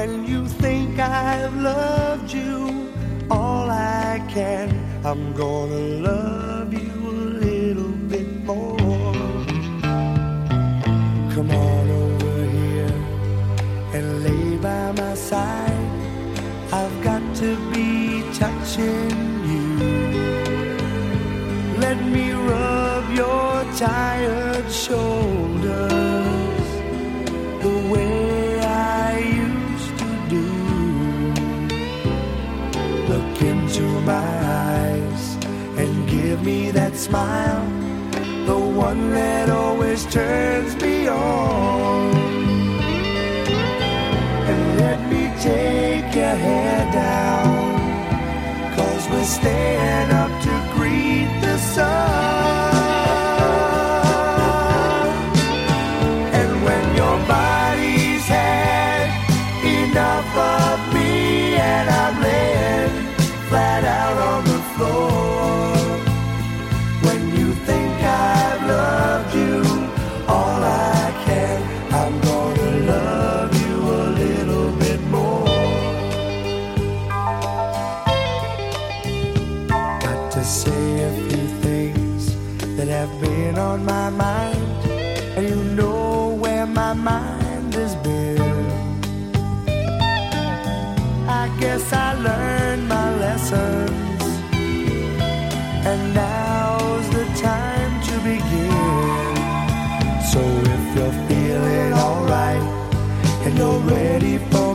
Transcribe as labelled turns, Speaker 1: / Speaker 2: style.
Speaker 1: when you think I've loved you all I can, I'm gonna love you a little bit more. Come on over here and lay by my side. I've got to be touching you. Let me rub your tired shoulders the way I used to do. Look into my eyes and give me that smile, the one that always turns me on. And let me take your hair down, 'cause we're staying up to greet the sun. And when your body's had enough of me and I'm laying flat out on the floor, when you think I've loved you all I can, I'm gonna love you a little bit more. Got to say a few things that have been on my mind, and you know where my mind has been. I guess I learned my lessons, and now's the time to begin. So if you're feeling alright and you're ready for